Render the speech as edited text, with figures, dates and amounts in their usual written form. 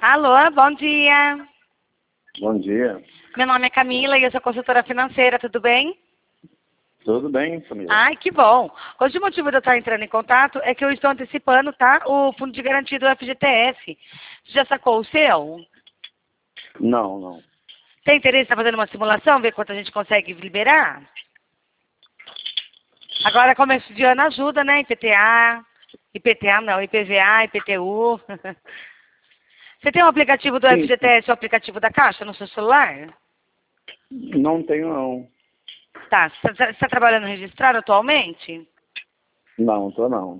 Alô, bom dia. Bom dia. Meu nome é Camila e eu sou consultora financeira, tudo bem? Tudo bem, família? Ai, que bom. Hoje o motivo de eu estar entrando em contato é que eu estou antecipando, tá? O fundo de garantia do FGTS. Você já sacou o seu? Não. Tem interesse em estar fazendo uma simulação, ver quanto a gente consegue liberar? Agora, começo de ano ajuda, né? IPVA, IPTU. Você tem um aplicativo do Sim. FGTS, o aplicativo da Caixa no seu celular? Não tenho, não. Tá. Você está trabalhando registrado atualmente? Não, tô não.